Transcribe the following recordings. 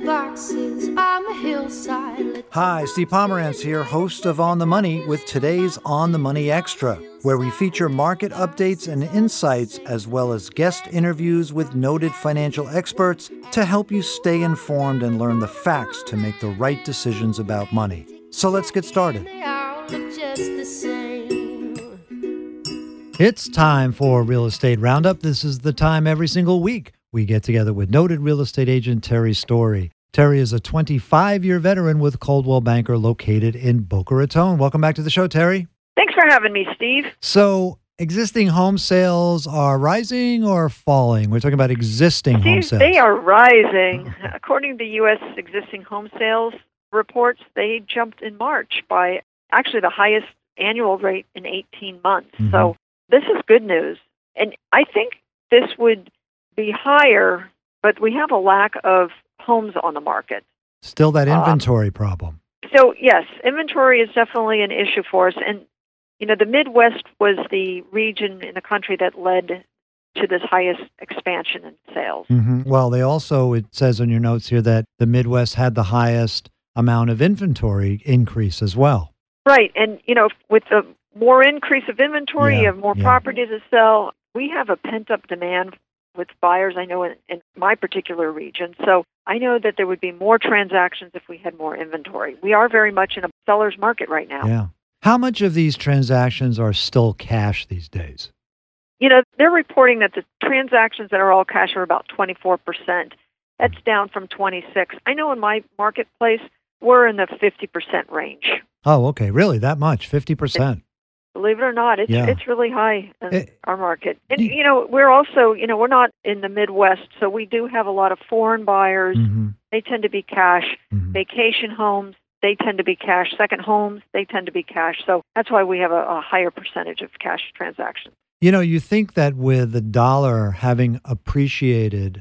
boxes on the hillside. Hi, Steve Pomerantz here, host of On the Money with today's On the Money Extra, where we feature market updates and insights as well as guest interviews with noted financial experts to help you stay informed and learn the facts to make the right decisions about money. So let's get started. They all look just the same. It's time for Real Estate Roundup. This is the time every single week we get together with noted real estate agent Terry Story. Terry is a 25-year veteran with Coldwell Banker located in Boca Raton. Welcome back to the show, Terry. Thanks for having me, Steve. So, existing home sales are rising or falling? We're talking about existing home sales. They are rising. According to U.S. existing home sales reports, they jumped in March by actually the highest annual rate in 18 months. Mm-hmm. So this is good news. And I think this would be higher, but we have a lack of homes on the market. Still that inventory problem. So, yes, inventory is definitely an issue for us. And, you know, the Midwest was the region in the country that led to this highest expansion in sales. Mm-hmm. Well, they also, it says in your notes here that the Midwest had the highest amount of inventory increase as well. Right. And, you know, with the more increase of inventory, you have more property to sell. We have a pent-up demand with buyers, I know, in my particular region. So I know that there would be more transactions if we had more inventory. We are very much in a seller's market right now. Yeah. How much of these transactions are still cash these days? You know, they're reporting that the transactions that are all cash are about 24%. That's down from 26%. I know in my marketplace, we're in the 50% range. Oh, okay. Really? That much? 50%? Believe it or not, it's really high in our market. And, you know, we're also, you know, we're not in the Midwest, so we do have a lot of foreign buyers. Mm-hmm. They tend to be cash. Mm-hmm. Vacation homes, they tend to be cash. Second homes, they tend to be cash. So that's why we have a higher percentage of cash transactions. You know, you think that with the dollar having appreciated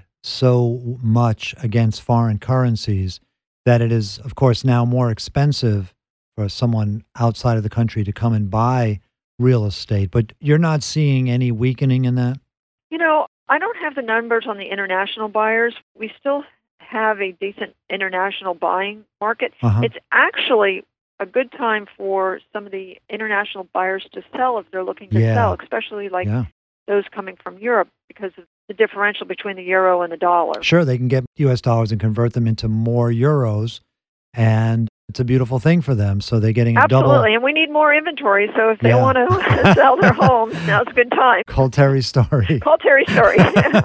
so much against foreign currencies, that it is, of course, now more expensive for someone outside of the country to come and buy real estate. But you're not seeing any weakening in that? You know, I don't have the numbers on the international buyers. We still have a decent international buying market. Uh-huh. It's actually a good time for some of the international buyers to sell if they're looking to sell, especially like those coming from Europe because of the differential between the euro and the dollar. Sure, they can get U.S. dollars and convert them into more euros, and it's a beautiful thing for them. So they're getting a double. Absolutely, and we need more inventory. So if they want to sell their homes, now's a good time. Call Terry Story. Call Terry Story.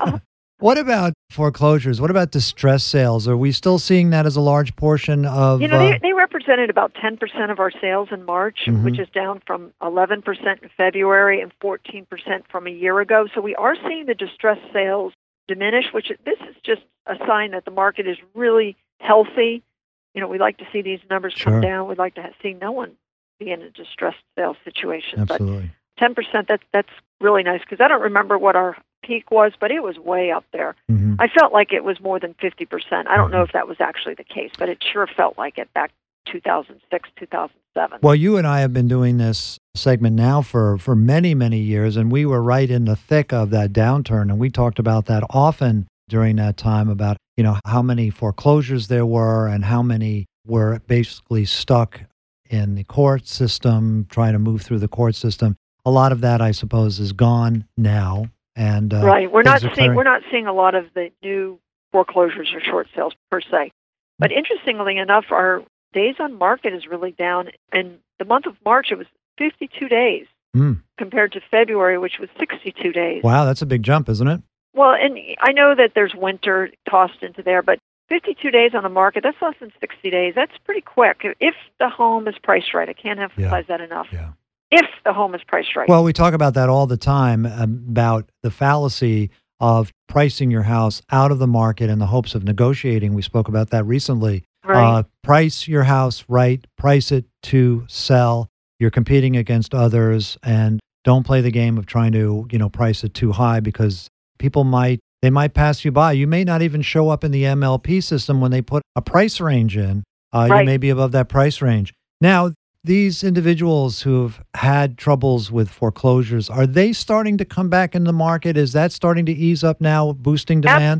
What about foreclosures? What about distress sales? Are we still seeing that as a large portion of... You know, they represented about 10% of our sales in March, mm-hmm. which is down from 11% in February and 14% from a year ago. So we are seeing the distress sales diminish, which this is just a sign that the market is really healthy. You know, we like to see these numbers come down. We'd like to see no one be in a distressed sales situation. Absolutely. But 10%, that's really nice because I don't remember what our peak was, but it was way up there. Mm-hmm. I felt like it was more than 50%. I don't know if that was actually the case, but it sure felt like it back 2006, 2007. Well, you and I have been doing this segment now for many, many years, and we were right in the thick of that downturn, and we talked about that often during that time about, you know, how many foreclosures there were and how many were basically stuck in the court system, trying to move through the court system. A lot of that, I suppose, is gone now. And right, we're not seeing a lot of the new foreclosures or short sales per se. But interestingly enough, our days on market is really down. In the month of March, it was 52 days compared to February, which was 62 days. Wow, that's a big jump, isn't it? Well, and I know that there's winter tossed into there, but 52 days on the market, that's less than 60 days. That's pretty quick if the home is priced right. I can't emphasize that enough. Yeah. If the home is priced right. Well, we talk about that all the time, about the fallacy of pricing your house out of the market in the hopes of negotiating. We spoke about that recently. Right. Price your house right, price it to sell. You're competing against others, and don't play the game of trying to, you know, price it too high because people might pass you by. You may not even show up in the MLP system when they put a price range in. You may be above that price range. Now, these individuals who have had troubles with foreclosures, are they starting to come back in the market? Is that starting to ease up now, boosting demand?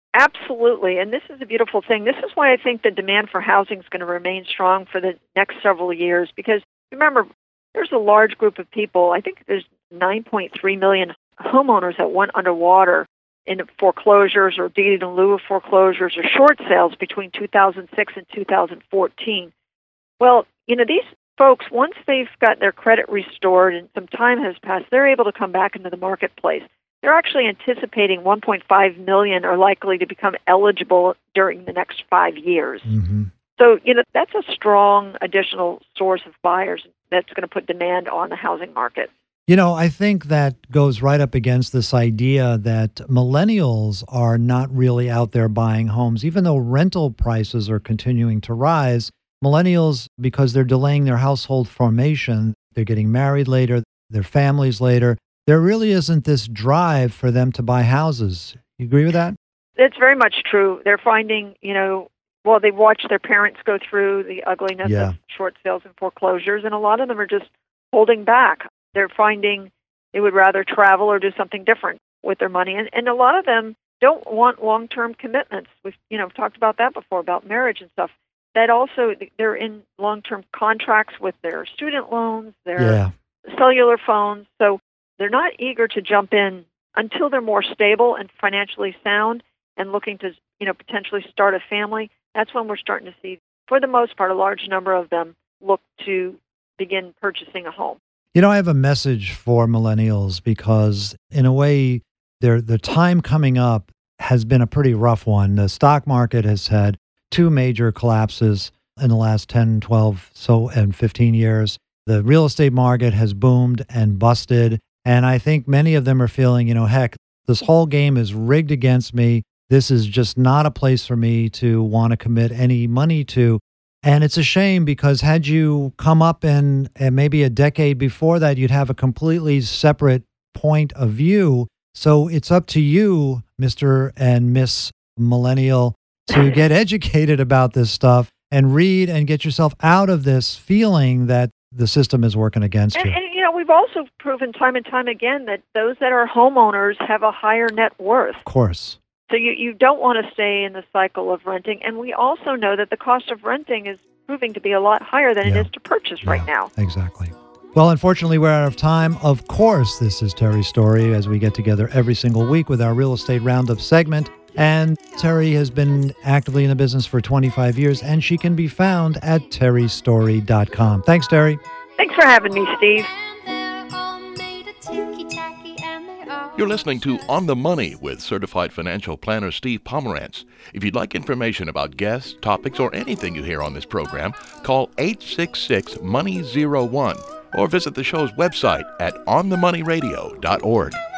Absolutely, and this is a beautiful thing. This is why I think the demand for housing is going to remain strong for the next several years, because remember, there's a large group of people. I think there's 9.3 million homeowners that went underwater in foreclosures or deed in lieu of foreclosures or short sales between 2006 and 2014. Well, these folks, once they've got their credit restored and some time has passed, they're able to come back into the marketplace. They're actually anticipating 1.5 million are likely to become eligible during the next 5 years. Mm-hmm. So, that's a strong additional source of buyers that's going to put demand on the housing market. I think that goes right up against this idea that millennials are not really out there buying homes. Even though rental prices are continuing to rise, millennials, because they're delaying their household formation, they're getting married later, their families later, there really isn't this drive for them to buy houses. You agree with that? It's very much true. They're finding, they watch their parents go through the ugliness of short sales and foreclosures, and a lot of them are just holding back. They're finding they would rather travel or do something different with their money. And a lot of them don't want long-term commitments. We've, talked about that before, about marriage and stuff. That also, they're in long-term contracts with their student loans, their cellular phones. So they're not eager to jump in until they're more stable and financially sound and looking to, potentially start a family. That's when we're starting to see, for the most part, a large number of them look to begin purchasing a home. I have a message for millennials because, in a way, the time coming up has been a pretty rough one. The stock market has had 2 major collapses in the last 10, 12, and 15 years. The real estate market has boomed and busted. And I think many of them are feeling, heck, this whole game is rigged against me. This is just not a place for me to want to commit any money to. And it's a shame because had you come up in maybe a decade before that, you'd have a completely separate point of view. So it's up to you, Mr. and Miss Millennial, to get educated about this stuff and read and get yourself out of this feeling that the system is working against you. And we've also proven time and time again that those that are homeowners have a higher net worth. Of course. So you don't want to stay in the cycle of renting. And we also know that the cost of renting is proving to be a lot higher than it is to purchase right now. Exactly. Well, unfortunately, we're out of time. Of course, this is Terry's Story as we get together every single week with our Real Estate Roundup segment. And Terry has been actively in the business for 25 years, and she can be found at terrystory.com. Thanks, Terry. Thanks for having me, Steve. You're listening to On the Money with certified financial planner Steve Pomerantz. If you'd like information about guests, topics, or anything you hear on this program, call 866-MONEY01 or visit the show's website at onthemoneyradio.org.